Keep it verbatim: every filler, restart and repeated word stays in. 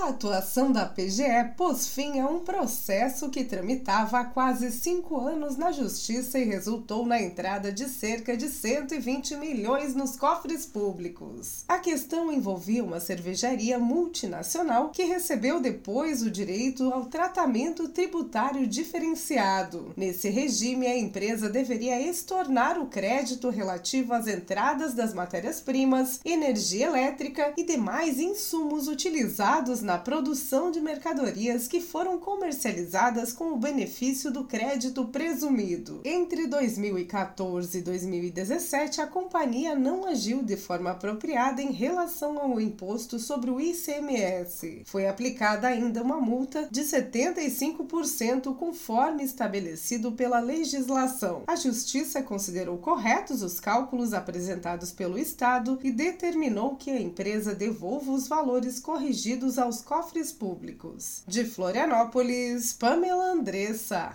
atuação da P G E pôs fim a um processo que tramitava há quase cinco anos na Justiça e resultou na entrada de cerca de cento e vinte milhões nos cofres públicos. A questão envolvia uma cervejaria multinacional que recebeu depois o direito ao tratamento tributário diferenciado. Nesse regime, a empresa deveria estornar o crédito relativo às entradas das matérias-primas, energia elétrica e demais insumos utilizados na produção de mercadorias que foram comercializadas com o benefício do crédito presumido. Entre dois mil e quatorze e dois mil e dezessete, a companhia não agiu de forma apropriada em relação ao imposto sobre o I C M S. Foi aplicada ainda uma multa de setenta e cinco por cento conforme estabelecido pela legislação. A Justiça considerou corretos os cálculos apresentados pelo Estado e determinou que a empresa devolva os valores corrigidos aos cofres públicos. De Florianópolis, Pamela Andressa.